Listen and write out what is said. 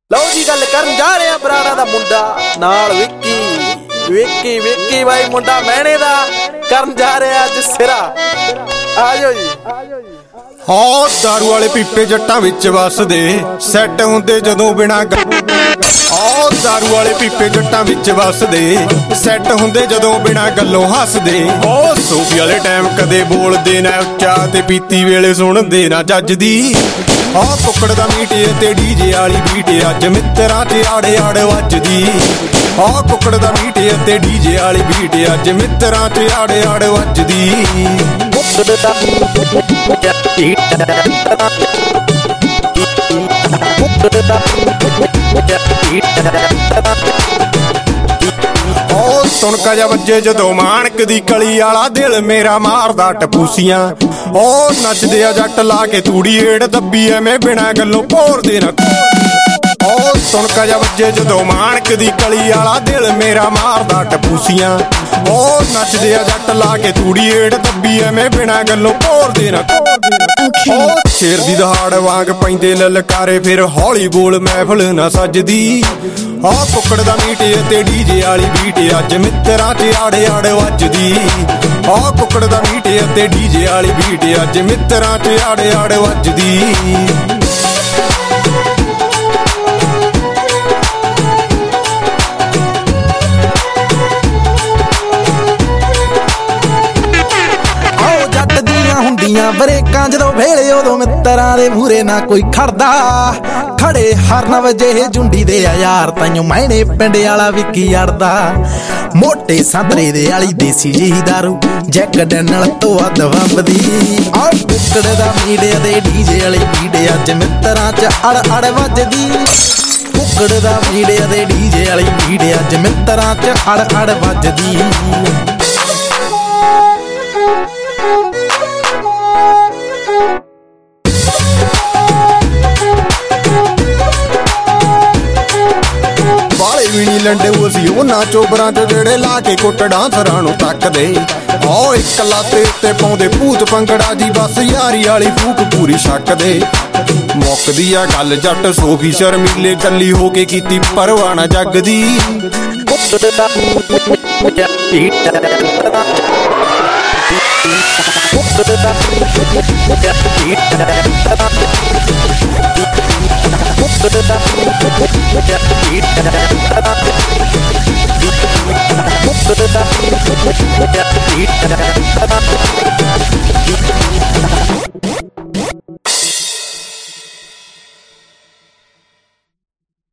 ਲਓ ਜੀ ਗੱਲ ਕਰਨ ਜਾ ਰਹੇ ਆ ਬਰਾੜਾ ਦਾ ਮੁੰਡਾ ਨਾਲ ਵਿੱਕੀ ਬਾਈ ਮੁੰਡਾ ਮਹਿਣੇ ਦਾ ਕਰਨ ਜਾ ਰਿਹਾ ਅੱਜ ਸਿਰਾ। ਆਜੋ ਜੀ ਹਾਂ ਦਾਰੂ ਵਾਲੇ ਪੀਪੇ ਜੱਟਾਂ ਵਿੱਚ ਵੱਸਦੇ ਸੈੱਟ ਹੁੰਦੇ ਜਦੋਂ ਬਿਨਾਂ ਆਹ ਦਾਰੂ ਵਾਲੇ ਪੀਪੇ ਜੱਟਾਂ ਵਿੱਚ ਵੱਸਦੇ ਸੈੱਟ ਹੁੰਦੇ ਜਦੋਂ ਬਿਨਾਂ ਗੱਲੋਂ ਹੱਸਦੇ। ਉਹ ਸੋਫੀ ਵਾਲੇ ਟਾਈਮ ਕਦੇ ਬੋਲਦੇ ਨਾ ਉੱਚਾ ਤੇ ਪੀਤੀ ਵੇਲੇ ਸੁਣਦੇ ਨਾ ਜੱਜਦੀ। ਆਹ ਕੁੱਕੜ ਦਾ ਮੀਟ ਤੇ ਡੀਜੇ ਵਾਲੀ ਬੀਟ ਅੱਜ ਮਿੱਤਰਾਂ ਚ ਆੜੇ ਆੜ ਵੱਜਦੀ। ਆਹ ਕੁੱਕੜ ਦਾ ਮੀਟ ਤੇ ਡੀਜੇ ਵਾਲੀ ਬੀਟ ਅੱਜ ਮਿੱਤਰਾਂ ਚ ਆੜੇ ਆੜ ਵੱਜਦੀ। ਉਹ ਤੁਣਕਾ ਜਾ ਵੱਜੇ ਜਦੋਂ ਮਾਣਕ ਦੀ ਕਲੀ ਵਾਲਾ ਦਿਲ ਮੇਰਾ ਮਾਰਦਾ ਟਪੂਸੀਆਂ। ਉਹ ਨੱਚਦੇ ਆ ਜੱਟ ਲਾ ਕੇ ਤੂੜੀ ਏੜ ਦੱਬੀ ਐਵੇਂ ਬਿਨਾਂ ਗੱਲੋਂ ਭੋਰਦੇ ਨਾ। ਉਹ ਤੁਣਕਾ ਜਾ ਵੱਜੇ ਜਦੋਂ ਮਾਣਕ ਦੀ ਕਲੀ ਵਾਲਾ ਦਿਲ ਮੇਰਾ ਮਾਰਦਾ ਟਪੂਸੀਆਂ। ਉਹ ਨੱਚਦੇ ਆ ਜੱਟ ਲਾ ਕੇ ਤੂੜੀ ਏੜ ਦੱਬੀ ਐਵੇਂ ਬਿਨਾਂ ਗੱਲੋਂ ਭੋਰਦੇ ਨਾ। ਉਹ ਸ਼ੇਰ ਦੀ ਦਹਾੜ ਵਾਂਗ ਪੈਂਦੇ ਲਲਕਾਰੇ ਫਿਰ ਹੌਲੀ ਬੋਲ ਮਹਿਫਲ ਨਾ ਸੱਜਦੀ। ਆਹ ਕੁੱਕੜ ਦਾ ਮੀਟ ਤੇ ਡੀਜੇ ਵਾਲੀ ਬੀਟ ਅੱਜ ਮਿੱਤਰਾਂ ਚ ਆੜੇ ਆੜ ਵੱਜਦੀ। ਆਹ ਕੁੱਕੜ ਦਾ ਮੀਟ ਤੇ ਡੀਜੇ ਵਾਲੀ ਬੀਟ ਅੱਜ ਮਿੱਤਰਾਂ ਚ ਆੜੇ ਆੜ ਵੱਜਦੀ। ਬਰੇਕਾਂ ਜਦੋਂ ਵੇਲੇ ਉਦੋਂ ਮਿੱਤਰਾਂ ਦੇ ਮੂਰੇ ਨਾ ਕੋਈ ਖੜਦਾ। ਖੜੇ ਹਰਨ ਵਜੇ ਜੁੰਡੀ ਦੇ ਆ ਯਾਰ ਤਾਈਓ ਮਹਿਣੇ ਪਿੰਡ ਵਾਲਾ ਵਿੱਕੀ ਅੜਦਾ। ਮੋਟੇ ਸੰਤਰੇ ਦੇ ਵਾਲੀ ਦੇਸੀ ਜਿਹੀ ਦਾਰੂ ਜੈਕ ਡੈਨਲ ਤੋਂ ਵੱਧ ਵੰਬਦੀ। ਆਹ ਕੁੱਕੜ ਦਾ ਮੀਡੀਆ ਦੇ ਡੀਜੇ ਵਾਲੀ ਬੀਟ ਅੱਜ ਮਿੱਤਰਾਂ ਚ ਅੜ ਅੜ ਵੱਜਦੀ। ਕੁੱਕੜ ਦਾ ਮੀਡੀਆ ਦੇ ਡੀਜੇ ਵਾਲੀ ਬੀਟ ਅੱਜ ਮਿੱਤਰਾਂ ਚ ਅੜ ਅੜ ਵੱਜਦੀ। ਵੀ ਨੀ ਲੰਡੇ ਅਸੀਂ ਉਹਨਾਂ ਚੋਬਰਾਂ ਚ ਜਿਹੜੇ ਲਾ ਕੇ ਕੁੱਟ ਡਾਂਸਰਾਂ ਨੂੰ ਤੱਕਦੇ। ਆਹ ਇੱਕ ਲਾਤੇ ਉੱਤੇ ਪਾਉਂਦੇ ਭੂਤ ਪੰਗੜਾ ਜੀ ਬਸ ਯਾਰੀ ਵਾਲੀ ਫੂਕ ਪੂਰੀ ਛੱਕਦੇ। ਮੁੱਕਦੀ ਆ ਗੱਲ ਜੱਟ ਸੋਫੀ ਸ਼ਰਮੀਲੇ ਗੱਲੀ ਹੋ ਕੇ ਕੀਤੀ ਪਰਵਾਹ ਨਾ ਜੱਗ ਦੀ।